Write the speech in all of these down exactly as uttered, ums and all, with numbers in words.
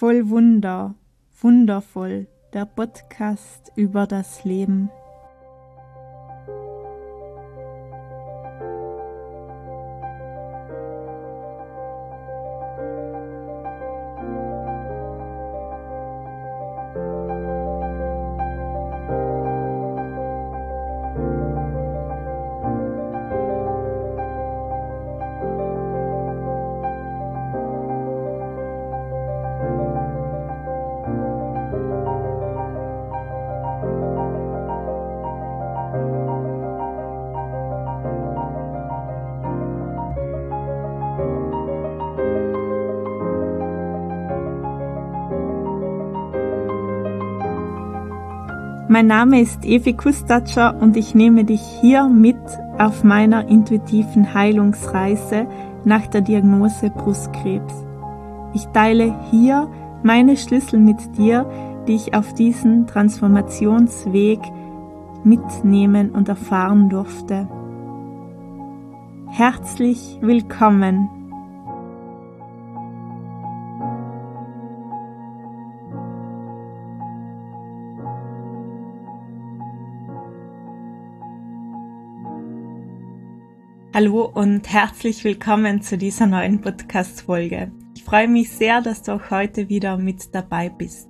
Voll Wunder, wundervoll, der Podcast über das Leben. Mein Name ist Evi Kustatscher und ich nehme dich hier mit auf meiner intuitiven Heilungsreise nach der Diagnose Brustkrebs. Ich teile hier meine Schlüssel mit dir, die ich auf diesen Transformationsweg mitnehmen und erfahren durfte. Herzlich willkommen! Hallo und herzlich willkommen zu dieser neuen Podcast-Folge. Ich freue mich sehr, dass du auch heute wieder mit dabei bist.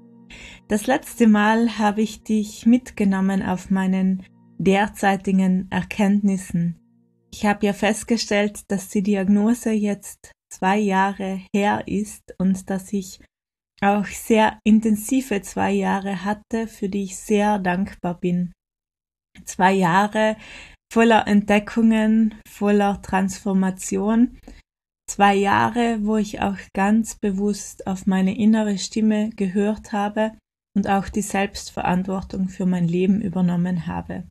Das letzte Mal habe ich dich mitgenommen auf meinen derzeitigen Erkenntnissen. Ich habe ja festgestellt, dass die Diagnose jetzt zwei Jahre her ist und dass ich auch sehr intensive zwei Jahre hatte, für die ich sehr dankbar bin. Zwei Jahre voller Entdeckungen, voller Transformation. Zwei Jahre, wo ich auch ganz bewusst auf meine innere Stimme gehört habe und auch die Selbstverantwortung für mein Leben übernommen habe.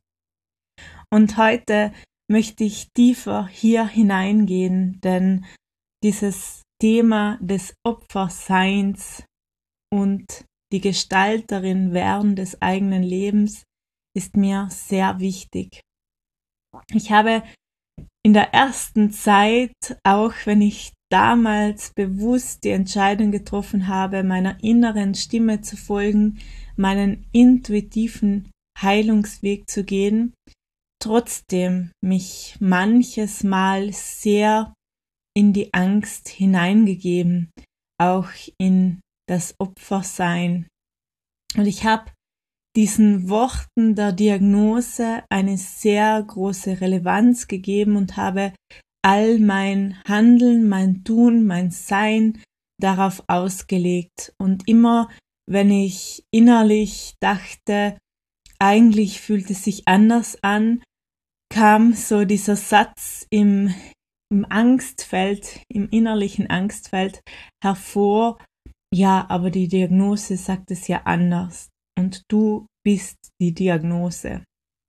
Und heute möchte ich tiefer hier hineingehen, denn dieses Thema des Opferseins und die Gestalterin werden des eigenen Lebens ist mir sehr wichtig. Ich habe in der ersten Zeit, auch wenn ich damals bewusst die Entscheidung getroffen habe, meiner inneren Stimme zu folgen, meinen intuitiven Heilungsweg zu gehen, trotzdem mich manches Mal sehr in die Angst hineingegeben, auch in das Opfersein. Und ich habe diesen Worten der Diagnose eine sehr große Relevanz gegeben und habe all mein Handeln, mein Tun, mein Sein darauf ausgelegt. Und immer, wenn ich innerlich dachte, eigentlich fühlt es sich anders an, kam so dieser Satz im, im Angstfeld, im innerlichen Angstfeld hervor, ja, aber die Diagnose sagt es ja anders. Und du bist die Diagnose.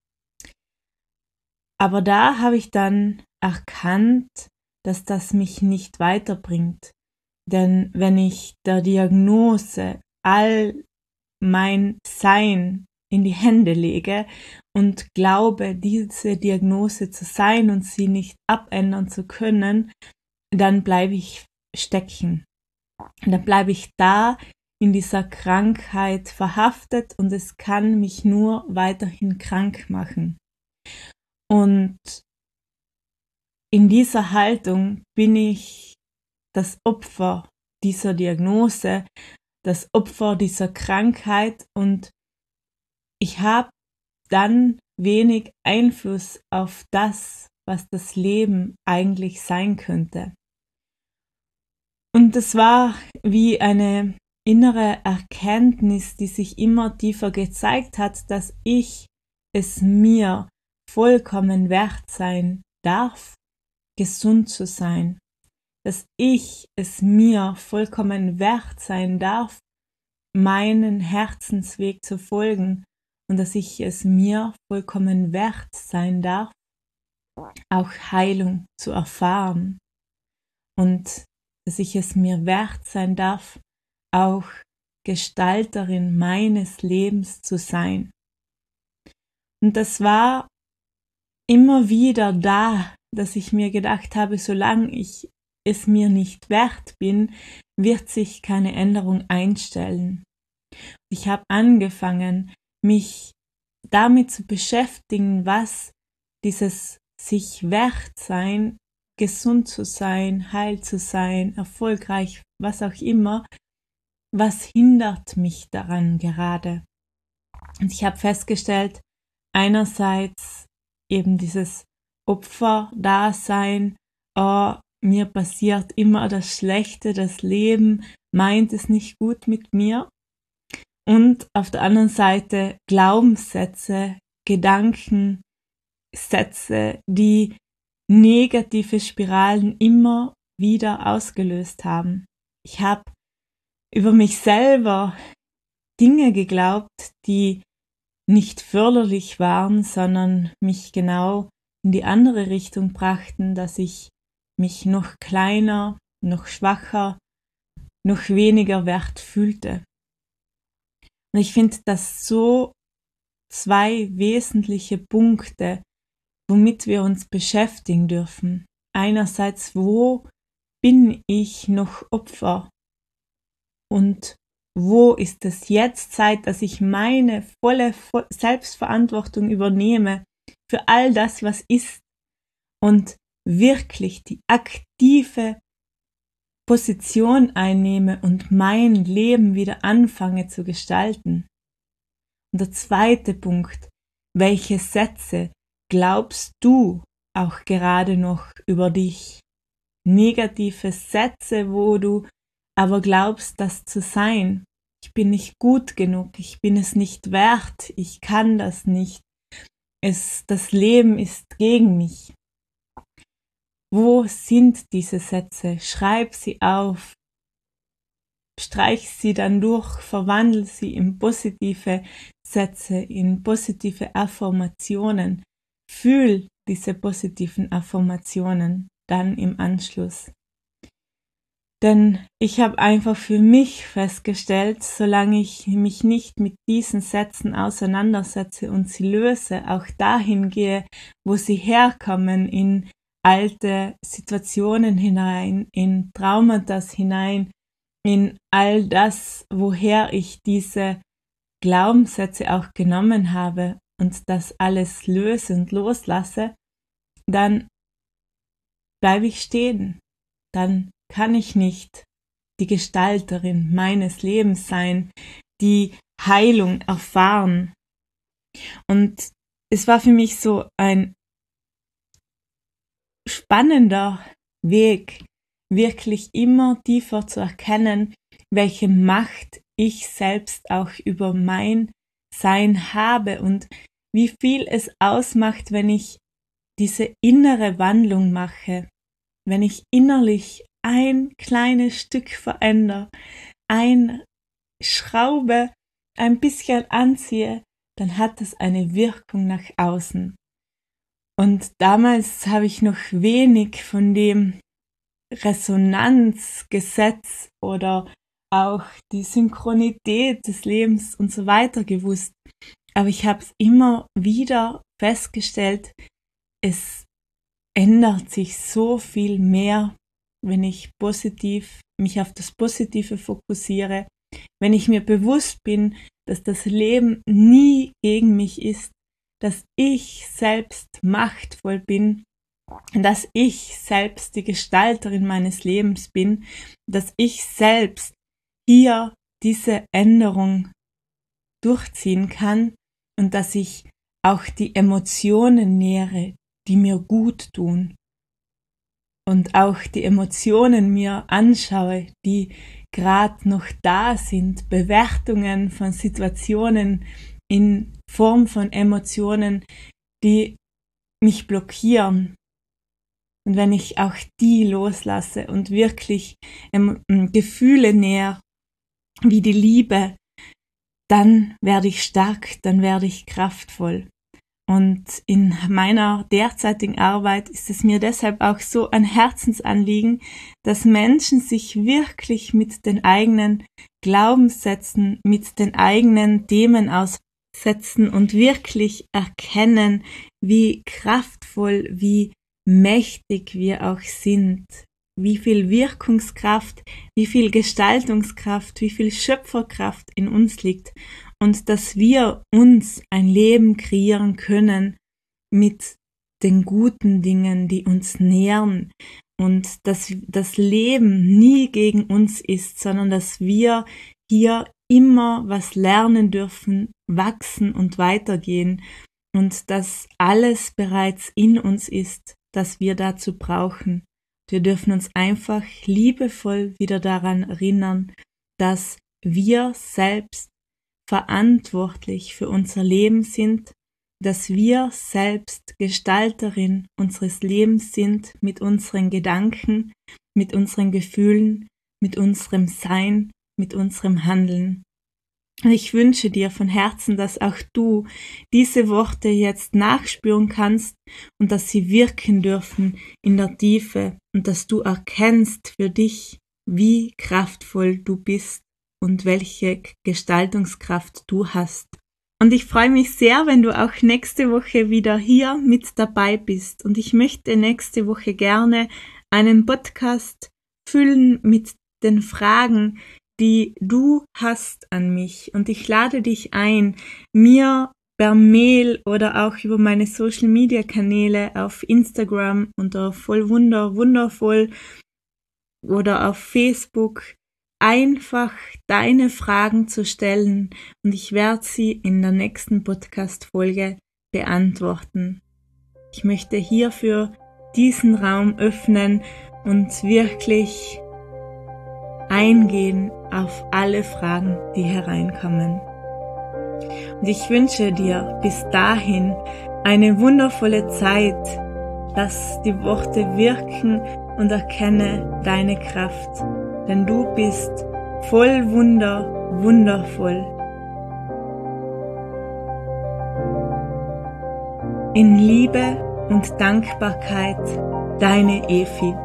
Aber da habe ich dann erkannt, dass das mich nicht weiterbringt. Denn wenn ich der Diagnose all mein Sein in die Hände lege und glaube, diese Diagnose zu sein und sie nicht abändern zu können, dann bleibe ich stecken. Dann bleibe ich da in dieser Krankheit verhaftet und es kann mich nur weiterhin krank machen. Und in dieser Haltung bin ich das Opfer dieser Diagnose, das Opfer dieser Krankheit und ich habe dann wenig Einfluss auf das, was das Leben eigentlich sein könnte. Und es war wie eine innere Erkenntnis, die sich immer tiefer gezeigt hat, dass ich es mir vollkommen wert sein darf, gesund zu sein, dass ich es mir vollkommen wert sein darf, meinen Herzensweg zu folgen und dass ich es mir vollkommen wert sein darf, auch Heilung zu erfahren und dass ich es mir wert sein darf, auch Gestalterin meines Lebens zu sein. Und das war immer wieder da, dass ich mir gedacht habe, solange ich es mir nicht wert bin, wird sich keine Änderung einstellen. Ich habe angefangen, mich damit zu beschäftigen, was dieses sich wert sein, gesund zu sein, heil zu sein, erfolgreich, was auch immer, was hindert mich daran gerade. Und ich habe festgestellt, einerseits eben dieses Opferdasein, oh, mir passiert immer das Schlechte, das Leben meint es nicht gut mit mir. Und auf der anderen Seite Glaubenssätze, Gedankensätze, die negative Spiralen immer wieder ausgelöst haben. Ich habe über mich selber Dinge geglaubt, die nicht förderlich waren, sondern mich genau in die andere Richtung brachten, dass ich mich noch kleiner, noch schwacher, noch weniger wert fühlte. Und ich finde das so zwei wesentliche Punkte, womit wir uns beschäftigen dürfen. Einerseits, wo bin ich noch Opfer? Und wo ist es jetzt Zeit, dass ich meine volle Selbstverantwortung übernehme für all das, was ist und wirklich die aktive Position einnehme und mein Leben wieder anfange zu gestalten. Und der zweite Punkt, welche Sätze glaubst du auch gerade noch über dich? Negative Sätze, wo du aber glaubst, das zu sein. Ich bin nicht gut genug, ich bin es nicht wert, ich kann das nicht. Es, das Leben ist gegen mich. Wo sind diese Sätze? Schreib sie auf. Streich sie dann durch, verwandle sie in positive Sätze, in positive Affirmationen. Fühl diese positiven Affirmationen dann im Anschluss. Denn ich habe einfach für mich festgestellt, solange ich mich nicht mit diesen Sätzen auseinandersetze und sie löse, auch dahin gehe, wo sie herkommen, in alte Situationen hinein, in Traumata hinein, in all das, woher ich diese Glaubenssätze auch genommen habe und das alles löse und loslasse, dann bleibe ich stehen. Dann kann ich nicht die Gestalterin meines Lebens sein, die Heilung erfahren. Und es war für mich so ein spannender Weg, wirklich immer tiefer zu erkennen, welche Macht ich selbst auch über mein Sein habe und wie viel es ausmacht, wenn ich diese innere Wandlung mache, wenn ich innerlich ein kleines Stück verändere, ein Schraube ein bisschen anziehe, dann hat das eine Wirkung nach außen. Und damals habe ich noch wenig von dem Resonanzgesetz oder auch die Synchronität des Lebens und so weiter gewusst. Aber ich habe es immer wieder festgestellt, es ändert sich so viel mehr, wenn ich positiv mich auf das Positive fokussiere, wenn ich mir bewusst bin, dass das Leben nie gegen mich ist, dass ich selbst machtvoll bin, dass ich selbst die Gestalterin meines Lebens bin, dass ich selbst hier diese Änderung durchziehen kann und dass ich auch die Emotionen nähere, die mir gut tun und auch die Emotionen mir anschaue, die gerade noch da sind, Bewertungen von Situationen in Form von Emotionen, die mich blockieren. Und wenn ich auch die loslasse und wirklich ähm, Gefühle näher, wie die Liebe, dann werde ich stark, dann werde ich kraftvoll. Und in meiner derzeitigen Arbeit ist es mir deshalb auch so ein Herzensanliegen, dass Menschen sich wirklich mit den eigenen Glaubenssätzen, mit den eigenen Themen aussetzen und wirklich erkennen, wie kraftvoll, wie mächtig wir auch sind, wie viel Wirkungskraft, wie viel Gestaltungskraft, wie viel Schöpferkraft in uns liegt und dass wir uns ein Leben kreieren können mit den guten Dingen, die uns nähren und dass das Leben nie gegen uns ist, sondern dass wir hier immer was lernen dürfen, wachsen und weitergehen und dass alles bereits in uns ist, das wir dazu brauchen. Wir dürfen uns einfach liebevoll wieder daran erinnern, dass wir selbst verantwortlich für unser Leben sind, dass wir selbst Gestalterin unseres Lebens sind mit unseren Gedanken, mit unseren Gefühlen, mit unserem Sein, mit unserem Handeln. Und ich wünsche dir von Herzen, dass auch du diese Worte jetzt nachspüren kannst und dass sie wirken dürfen in der Tiefe und dass du erkennst für dich, wie kraftvoll du bist und welche Gestaltungskraft du hast. Und ich freue mich sehr, wenn du auch nächste Woche wieder hier mit dabei bist. Und ich möchte nächste Woche gerne einen Podcast füllen mit den Fragen, die du hast an mich. Und ich lade dich ein, mir per Mail oder auch über meine Social Media Kanäle auf Instagram unter vollwunder, wundervoll oder auf Facebook einfach deine Fragen zu stellen und ich werde sie in der nächsten Podcast-Folge beantworten. Ich möchte hierfür diesen Raum öffnen und wirklich eingehen auf alle Fragen, die hereinkommen. Und ich wünsche dir bis dahin eine wundervolle Zeit. Lass die Worte wirken und erkenne deine Kraft, denn du bist voll Wunder, wundervoll. In Liebe und Dankbarkeit, deine Efi.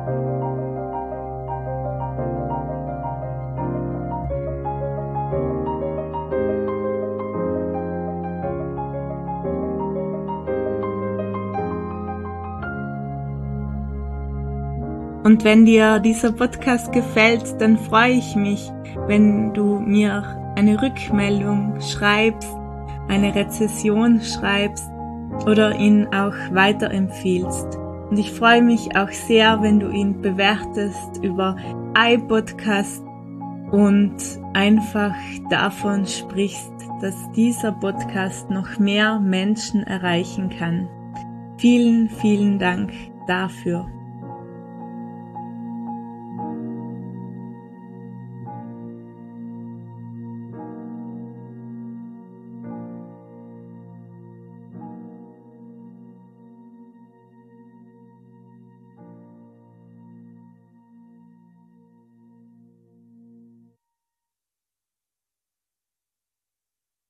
Und wenn dir dieser Podcast gefällt, dann freue ich mich, wenn du mir eine Rückmeldung schreibst, eine Rezension schreibst oder ihn auch weiterempfiehlst. Und ich freue mich auch sehr, wenn du ihn bewertest über iPodcast und einfach davon sprichst, dass dieser Podcast noch mehr Menschen erreichen kann. Vielen, vielen Dank dafür.